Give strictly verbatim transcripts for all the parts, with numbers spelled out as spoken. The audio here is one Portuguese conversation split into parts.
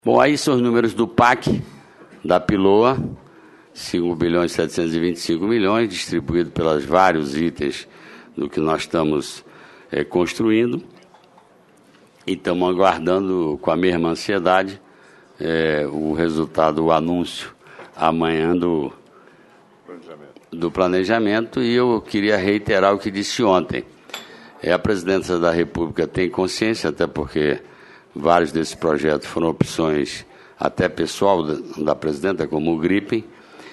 Bom, aí são os números do P A C, da Piloa, cinco bilhões setecentos e vinte e cinco milhões, distribuído pelos vários itens do que nós estamos é, construindo. E estamos aguardando com a mesma ansiedade é, o resultado, o anúncio amanhã do planejamento. do planejamento. E eu queria reiterar o que disse ontem. É, a Presidência da República tem consciência, até porque vários desses projetos foram opções até pessoal da, da Presidenta, como o Gripen,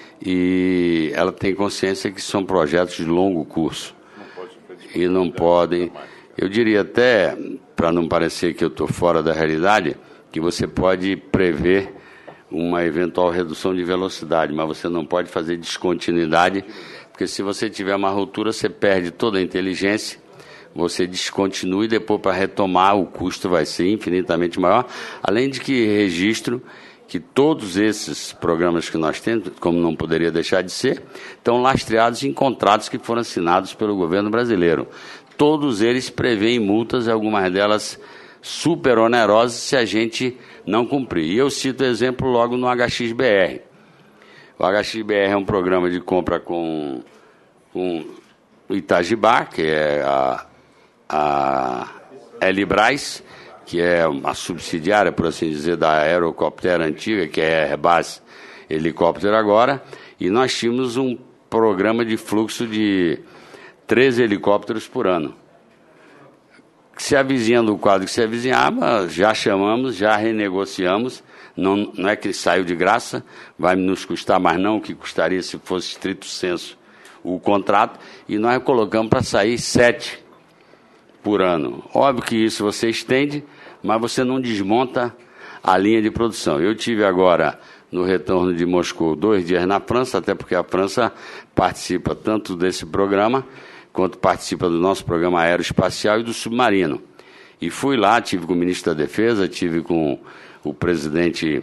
e ela tem consciência que são projetos de longo curso. Não e não podem, eu diria até, para não parecer que eu estou fora da realidade, que você pode prever uma eventual redução de velocidade, mas você não pode fazer descontinuidade, porque se você tiver uma ruptura, você perde toda a inteligência. Você descontinua e depois, para retomar, o custo vai ser infinitamente maior. Além de que registro que todos esses programas que nós temos, como não poderia deixar de ser, estão lastreados em contratos que foram assinados pelo governo brasileiro. Todos eles prevêem multas, algumas delas super onerosas, se a gente não cumprir. E eu cito o exemplo logo no H X B R. O H X B R é um programa de compra com, com o Itajibá, que é a a Elibras, que é uma subsidiária, por assim dizer, da Aerocopter antiga, que é a Airbus Helicóptero agora, e nós tínhamos um programa de fluxo de treze helicópteros por ano. Se avizinhando o quadro que se avizinhava, já chamamos, já renegociamos, não, não é que saiu de graça, vai nos custar mais não o que custaria se fosse estrito senso o contrato, e nós colocamos para sair sete por ano. Óbvio que isso você estende, mas você não desmonta a linha de produção. Eu tive agora, no retorno de Moscou, dois dias na França, até porque a França participa tanto desse programa, quanto participa do nosso programa aeroespacial e do submarino. E fui lá, tive com o ministro da Defesa, tive com o presidente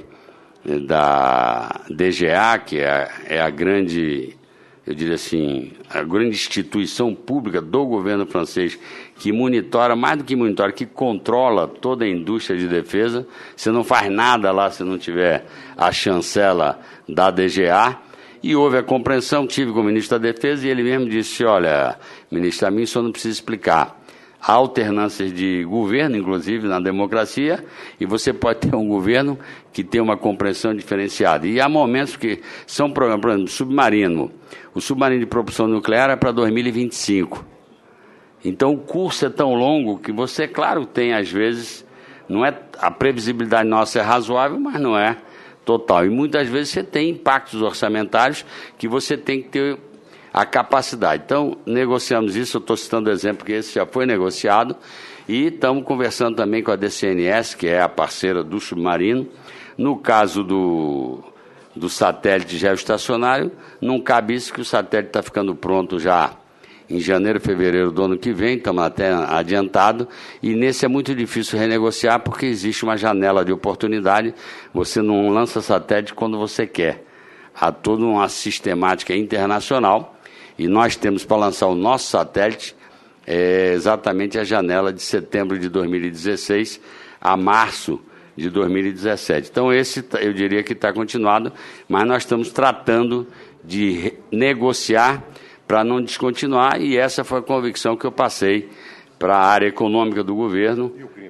da D G A, que é, é a grande... eu diria assim, a grande instituição pública do governo francês que monitora, mais do que monitora, que controla toda a indústria de defesa. Você não faz nada lá se não tiver a chancela da D G A. E houve a compreensão, tive com o ministro da Defesa, e ele mesmo disse, olha, ministro, a mim só não precisa explicar. Há alternâncias de governo, inclusive na democracia, e você pode ter um governo que tem uma compreensão diferenciada. E há momentos que são programas, por exemplo, submarino. O submarino de propulsão nuclear é para dois mil e vinte e cinco. Então o curso é tão longo que você, claro, tem às vezes, não é, a previsibilidade nossa é razoável, mas não é total. E muitas vezes você tem impactos orçamentários que você tem que ter a capacidade. Então, negociamos isso, eu estou citando o exemplo que esse já foi negociado, e estamos conversando também com a D C N S, que é a parceira do submarino. No caso do, do satélite geoestacionário, não cabe isso, que o satélite está ficando pronto já em janeiro, fevereiro do ano que vem, estamos até adiantado, e nesse é muito difícil renegociar, porque existe uma janela de oportunidade, você não lança satélite quando você quer. Há toda uma sistemática internacional, e nós temos para lançar o nosso satélite é, exatamente a janela de setembro de dois mil e dezesseis a março de dois mil e dezessete. Então, esse eu diria que está continuado, mas nós estamos tratando de negociar para não descontinuar, e essa foi a convicção que eu passei para a área econômica do governo. E o Gripen?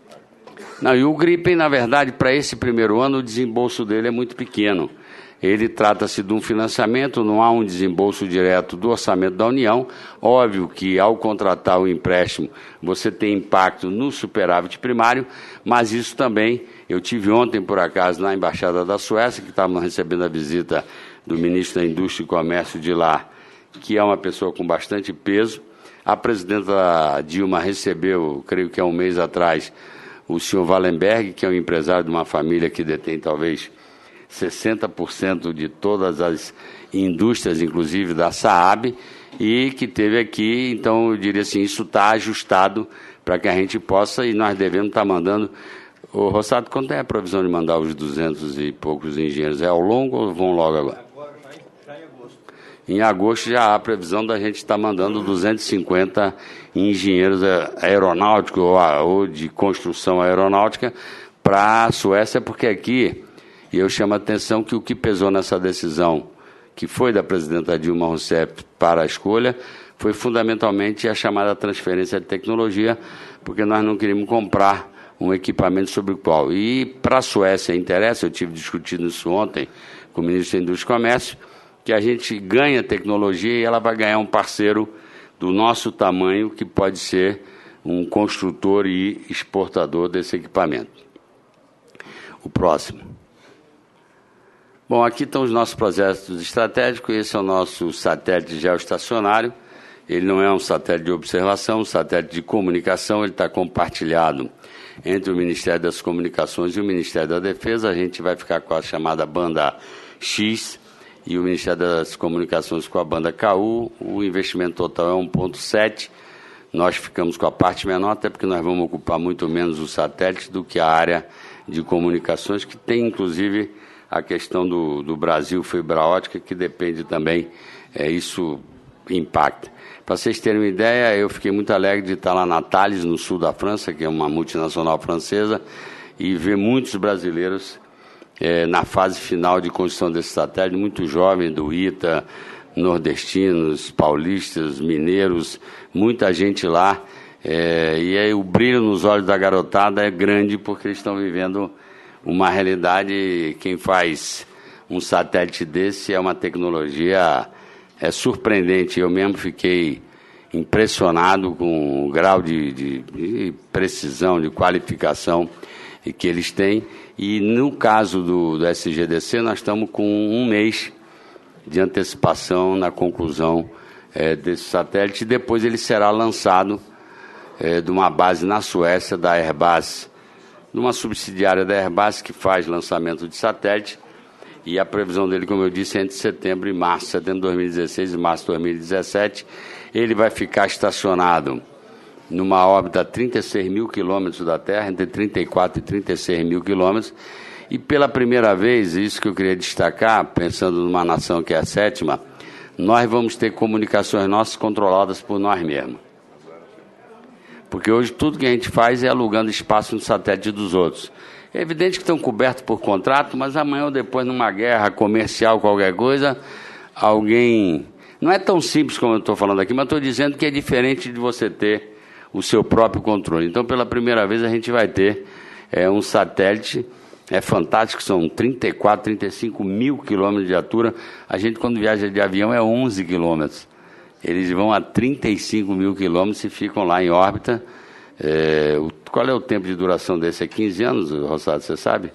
Não, e o Gripen, na verdade, para esse primeiro ano, o desembolso dele é muito pequeno. Ele trata-se de um financiamento, não há um desembolso direto do orçamento da União. Óbvio que, ao contratar o empréstimo, você tem impacto no superávit primário, mas isso também, eu tive ontem, por acaso, na Embaixada da Suécia, que estávamos recebendo a visita do ministro da Indústria e Comércio de lá, que é uma pessoa com bastante peso. A presidenta Dilma recebeu, creio que há um mês atrás, o senhor Wallenberg, que é um empresário de uma família que detém talvez sessenta por cento de todas as indústrias, inclusive da Saab, e que teve aqui. Então, eu diria assim, isso está ajustado para que a gente possa, e nós devemos estar mandando. Ô, Rossato, quando é a provisão de mandar os duzentos e poucos engenheiros? É ao longo ou vão logo agora? Agora, já em agosto. Em agosto já há a previsão da gente estar mandando duzentos e cinquenta engenheiros aeronáuticos ou, ou de construção aeronáutica para a Suécia, porque aqui, e eu chamo a atenção que o que pesou nessa decisão, que foi da presidenta Dilma Rousseff para a escolha, foi fundamentalmente a chamada transferência de tecnologia, porque nós não queríamos comprar um equipamento sobre o qual. E para a Suécia interessa, eu tive discutindo isso ontem com o ministro da Indústria e Comércio, que a gente ganha tecnologia e ela vai ganhar um parceiro do nosso tamanho, que pode ser um construtor e exportador desse equipamento. O próximo. Bom, aqui estão os nossos projetos estratégicos. Esse é o nosso satélite geoestacionário. Ele não é um satélite de observação, um satélite de comunicação. Ele está compartilhado entre o Ministério das Comunicações e o Ministério da Defesa. A gente vai ficar com a chamada banda X e o Ministério das Comunicações com a banda K U. O investimento total é um vírgula sete. Nós ficamos com a parte menor, até porque nós vamos ocupar muito menos o satélite do que a área de comunicações, que tem, inclusive, a questão do, do Brasil fibra ótica, que depende também, é, isso impacta. Para vocês terem uma ideia, eu fiquei muito alegre de estar lá na Thales, no sul da França, que é uma multinacional francesa, e ver muitos brasileiros é, na fase final de construção desse satélite, muito jovem, do ITA, nordestinos, paulistas, mineiros, muita gente lá, é, e aí o brilho nos olhos da garotada é grande, porque eles estão vivendo uma realidade. Quem faz um satélite desse é uma tecnologia é surpreendente. Eu mesmo fiquei impressionado com o grau de, de, de precisão, de qualificação que eles têm. E no caso do, do S G D C, nós estamos com um mês de antecipação na conclusão é, desse satélite. Depois ele será lançado é, de uma base na Suécia, da Airbus, numa subsidiária da Airbus que faz lançamento de satélite, e a previsão dele, como eu disse, é entre setembro e março, setembro de dois mil e dezesseis e março de dois mil e dezessete. Ele vai ficar estacionado numa órbita a trinta e seis mil quilômetros da Terra, entre trinta e quatro e trinta e seis mil quilômetros, e pela primeira vez, isso que eu queria destacar, pensando numa nação que é a sétima, nós vamos ter comunicações nossas controladas por nós mesmos. Porque hoje tudo que a gente faz é alugando espaço no satélite dos outros. É evidente que estão cobertos por contrato, mas amanhã ou depois, numa guerra comercial, qualquer coisa, alguém... Não é tão simples como eu estou falando aqui, mas estou dizendo que é diferente de você ter o seu próprio controle. Então, pela primeira vez, a gente vai ter é, um satélite, é fantástico, são trinta e quatro, trinta e cinco mil quilômetros de altura. A gente, quando viaja de avião, é onze quilômetros. Eles vão a trinta e cinco mil quilômetros e ficam lá em órbita. É, o, qual é o tempo de duração desse? É quinze anos, Rossado, você sabe?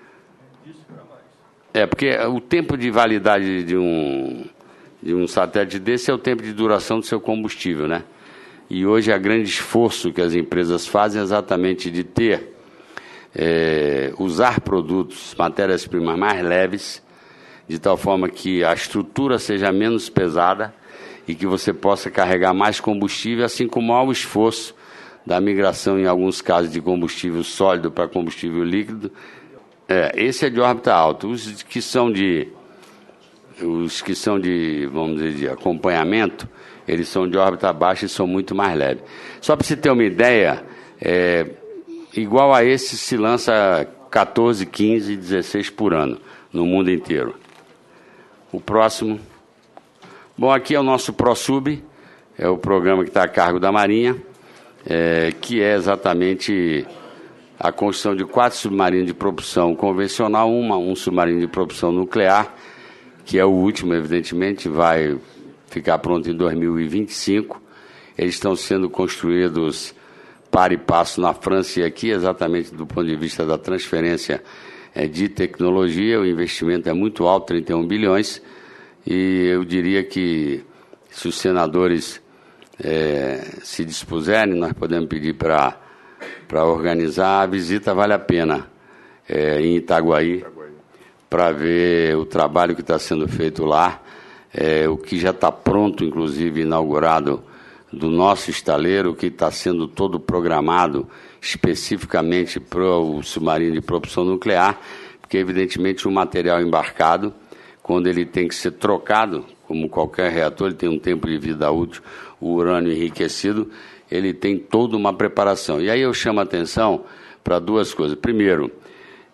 É, porque o tempo de validade de um, de um satélite desse é o tempo de duração do seu combustível, né? E hoje é o grande esforço que as empresas fazem exatamente de ter, é, usar produtos, matérias-primas mais leves, de tal forma que a estrutura seja menos pesada e que você possa carregar mais combustível, assim como há o esforço da migração, em alguns casos, de combustível sólido para combustível líquido. É, esse é de órbita alta. Os que são de, os que são de, vamos dizer, de acompanhamento, eles são de órbita baixa e são muito mais leves. Só para você ter uma ideia, é, igual a esse se lança quatorze, quinze, dezesseis por ano no mundo inteiro. O próximo. Bom, aqui é o nosso ProSub, é o programa que está a cargo da Marinha, é, que é exatamente a construção de quatro submarinos de propulsão convencional, uma, um submarino de propulsão nuclear, que é o último, evidentemente, vai ficar pronto em dois mil e vinte e cinco. Eles estão sendo construídos para e passo na França e aqui, exatamente do ponto de vista da transferência é, de tecnologia. O investimento é muito alto, trinta e um bilhões, e eu diria que, se os senadores é, se dispuserem, nós podemos pedir para para organizar a visita. Vale a pena é, em Itaguaí, para ver o trabalho que está sendo feito lá, é, o que já está pronto, inclusive inaugurado, do nosso estaleiro, que está sendo todo programado especificamente para o submarino de propulsão nuclear, porque, evidentemente, o material embarcado, quando ele tem que ser trocado, como qualquer reator, ele tem um tempo de vida útil, o urânio enriquecido, ele tem toda uma preparação. E aí eu chamo a atenção para duas coisas. Primeiro,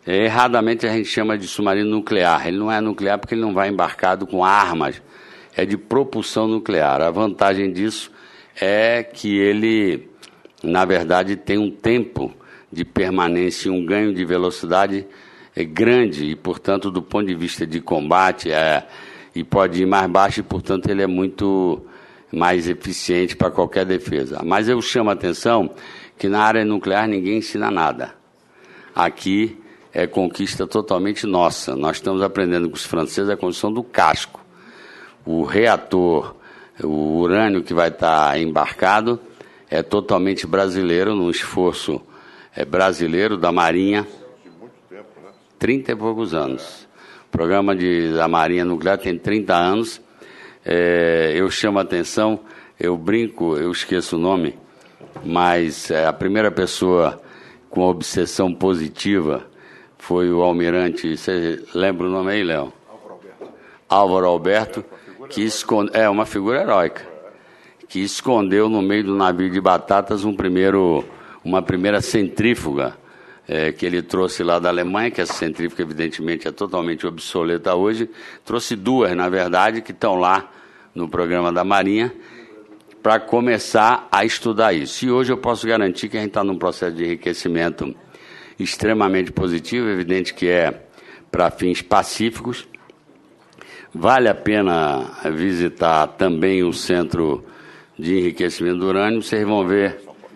É, erradamente a gente chama de submarino nuclear. Ele não é nuclear porque ele não vai embarcado com armas, é de propulsão nuclear. A vantagem disso é que ele, na verdade, tem um tempo de permanência e um ganho de velocidade é grande e, portanto, do ponto de vista de combate, é, e pode ir mais baixo e, portanto, ele é muito mais eficiente para qualquer defesa. Mas eu chamo a atenção que na área nuclear ninguém ensina nada. Aqui é conquista totalmente nossa. Nós estamos aprendendo com os franceses a construção do casco. O reator, o urânio que vai estar embarcado é totalmente brasileiro, num esforço é, brasileiro da Marinha. trinta e poucos anos. O programa de, da Marinha Nuclear tem trinta anos. É, eu chamo a atenção, eu brinco, eu esqueço o nome, mas é, a primeira pessoa com obsessão positiva foi o almirante, você lembra o nome aí, Léo? Álvaro Alberto. Álvaro Alberto, que esconde, é uma figura heróica, que escondeu no meio do navio de batatas um primeiro, uma primeira centrífuga, É, que ele trouxe lá da Alemanha, que essa centrífuga evidentemente é totalmente obsoleta hoje, trouxe duas, na verdade, que estão lá no programa da Marinha, para começar a estudar isso. E hoje eu posso garantir que a gente está num processo de enriquecimento extremamente positivo, evidente que é para fins pacíficos. Vale a pena visitar também o Centro de Enriquecimento do Urânio, vocês vão ver...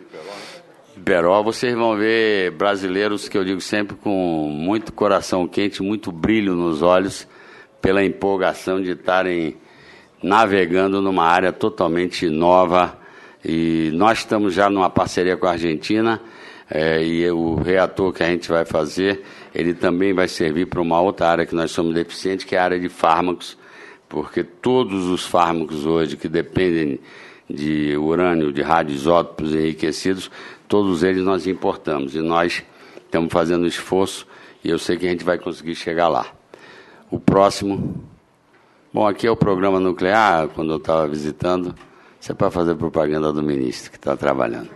Peró, vocês vão ver brasileiros que eu digo sempre com muito coração quente, muito brilho nos olhos, pela empolgação de estarem navegando numa área totalmente nova. E nós estamos já numa parceria com a Argentina, é, e o reator que a gente vai fazer, ele também vai servir para uma outra área que nós somos deficientes, que é a área de fármacos, porque todos os fármacos hoje que dependem de urânio, de radioisótopos enriquecidos, todos eles nós importamos, e nós estamos fazendo esforço, e eu sei que a gente vai conseguir chegar lá. O próximo... Bom, aqui é o programa nuclear, quando eu estava visitando, isso é para fazer propaganda do ministro, que está trabalhando.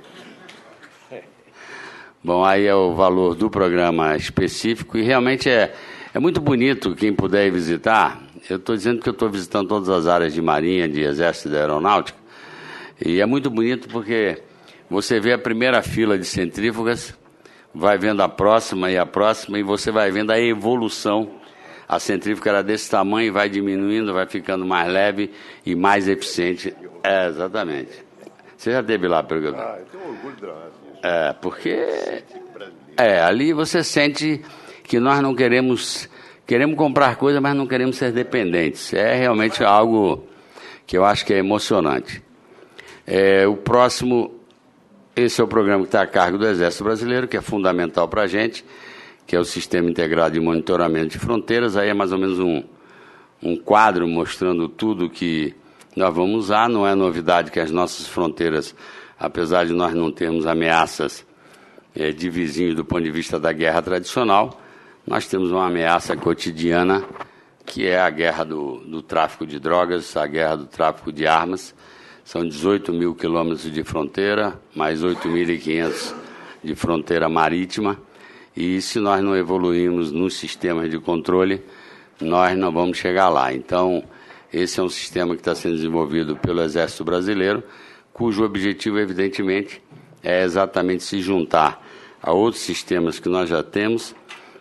Bom, aí é o valor do programa específico, e realmente é, é muito bonito quem puder ir visitar. Eu estou dizendo que eu estou visitando todas as áreas de Marinha, de Exército e da Aeronáutica, e é muito bonito porque... Você vê a primeira fila de centrífugas, vai vendo a próxima e a próxima, e você vai vendo a evolução. A centrífuga era desse tamanho, vai diminuindo, vai ficando mais leve e mais eficiente. É, exatamente. Você já esteve lá, pelo que eu... Ah, eu tenho orgulho de... É, porque... É, ali você sente que nós não queremos... Queremos comprar coisas, mas não queremos ser dependentes. É realmente algo que eu acho que é emocionante. É, o próximo... Esse é o programa que está a cargo do Exército Brasileiro, que é fundamental para a gente, que é o Sistema Integrado de Monitoramento de Fronteiras. Aí é mais ou menos um, um quadro mostrando tudo que nós vamos usar. Não é novidade que as nossas fronteiras, apesar de nós não termos ameaças é, de vizinhos do ponto de vista da guerra tradicional, nós temos uma ameaça cotidiana, que é a guerra do, do tráfico de drogas, a guerra do tráfico de armas. São dezoito mil quilômetros de fronteira, mais oito mil e quinhentos de fronteira marítima. E se nós não evoluirmos nos sistemas de controle, nós não vamos chegar lá. Então, esse é um sistema que está sendo desenvolvido pelo Exército Brasileiro, cujo objetivo, evidentemente, é exatamente se juntar a outros sistemas que nós já temos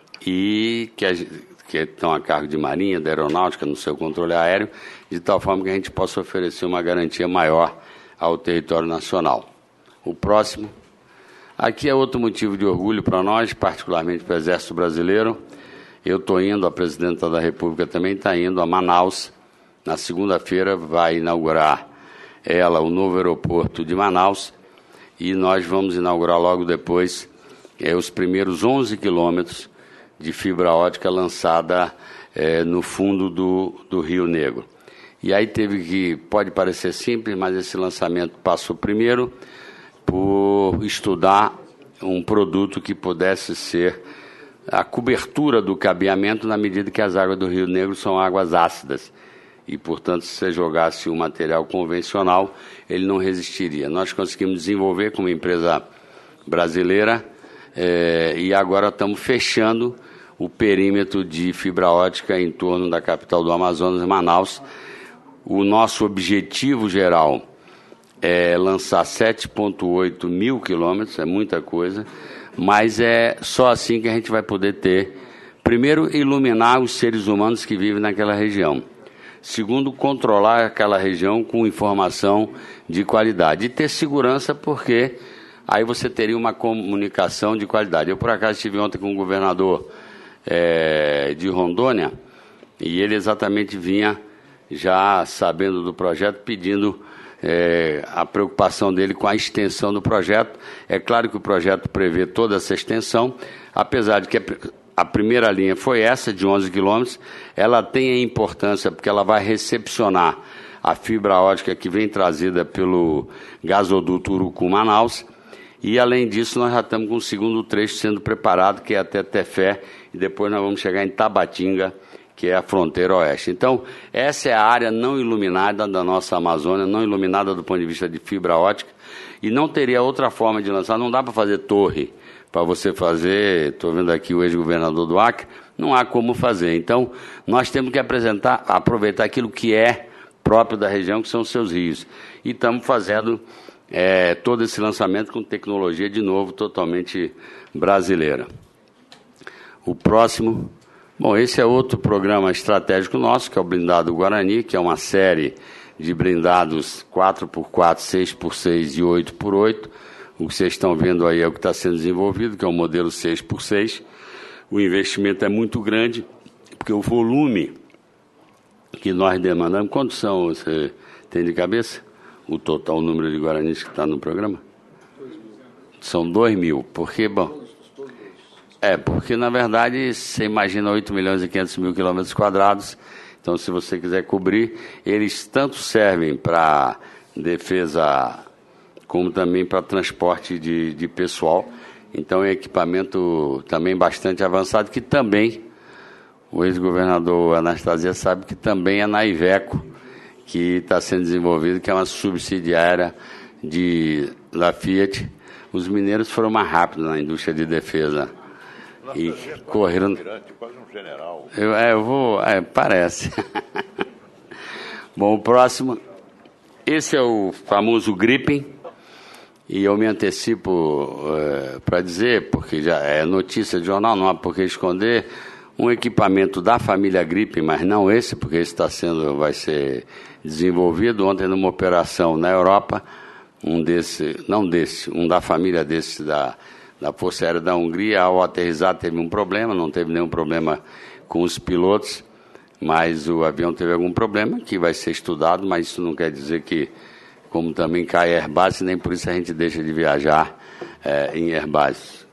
e que, a, que estão a cargo de Marinha, da Aeronáutica, no seu controle aéreo, de tal forma que a gente possa oferecer uma garantia maior ao território nacional. O próximo. Aqui é outro motivo de orgulho para nós, particularmente para o Exército Brasileiro. Eu estou indo, a Presidenta da República também está indo a Manaus. Na segunda-feira vai inaugurar ela o novo aeroporto de Manaus e nós vamos inaugurar logo depois é, os primeiros onze quilômetros de fibra ótica lançada é, no fundo do, do Rio Negro. E aí teve que, pode parecer simples, mas esse lançamento passou primeiro por estudar um produto que pudesse ser a cobertura do cabeamento na medida que as águas do Rio Negro são águas ácidas. E, portanto, se você jogasse um material convencional, ele não resistiria. Nós conseguimos desenvolver com uma empresa brasileira é, e agora estamos fechando o perímetro de fibra ótica em torno da capital do Amazonas, Manaus. O nosso objetivo geral é lançar sete vírgula oito mil quilômetros, é muita coisa, mas é só assim que a gente vai poder ter, primeiro, iluminar os seres humanos que vivem naquela região. Segundo, controlar aquela região com informação de qualidade. E ter segurança, porque aí você teria uma comunicação de qualidade. Eu, por acaso, estive ontem com o governador é, de Rondônia, e ele exatamente vinha já sabendo do projeto, pedindo é, a preocupação dele com a extensão do projeto. É claro que o projeto prevê toda essa extensão, apesar de que a primeira linha foi essa, de onze quilômetros, ela tem a importância porque ela vai recepcionar a fibra ótica que vem trazida pelo gasoduto Urucu-Manaus, e, além disso, nós já estamos com o segundo trecho sendo preparado, que é até Tefé, e depois nós vamos chegar em Tabatinga, que é a fronteira oeste. Então, essa é a área não iluminada da nossa Amazônia, não iluminada do ponto de vista de fibra ótica, e não teria outra forma de lançar. Não dá para fazer torre, para você fazer, estou vendo aqui o ex-governador do Acre, não há como fazer. Então, nós temos que apresentar, aproveitar aquilo que é próprio da região, que são os seus rios. E estamos fazendo é, todo esse lançamento com tecnologia, de novo, totalmente brasileira. O próximo... Bom, esse é outro programa estratégico nosso, que é o Blindado Guarani, que é uma série de blindados quatro por quatro, seis por seis e oito por oito. O que vocês estão vendo aí é o que está sendo desenvolvido, que é o modelo seis por seis. O investimento é muito grande, porque o volume que nós demandamos... Quantos são, você tem de cabeça? O total número de guaranis que está no programa? São dois mil, porque, bom... É, porque, na verdade, você imagina oito milhões e quinhentos mil quilômetros quadrados. Então, se você quiser cobrir, eles tanto servem para defesa como também para transporte de, de pessoal. Então, é equipamento também bastante avançado, que também, o ex-governador Anastasia sabe que também é na Iveco, que está sendo desenvolvido, que é uma subsidiária de, da Fiat. Os mineiros foram mais rápidos na indústria de defesa. E correram... Quase um general. Eu, é, eu vou... É, parece. Bom, o próximo... Esse é o famoso Gripen, e eu me antecipo é, para dizer, porque já é notícia de jornal, não há por que esconder, um equipamento da família Gripen, mas não esse, porque esse está sendo, vai ser desenvolvido. Ontem, numa operação na Europa, um desse, não desse, um da família desse da... da Força Aérea da Hungria, ao aterrissar teve um problema, não teve nenhum problema com os pilotos, mas o avião teve algum problema que vai ser estudado, mas isso não quer dizer que, como também cai Airbus, nem por isso a gente deixa de viajar é, em Airbus.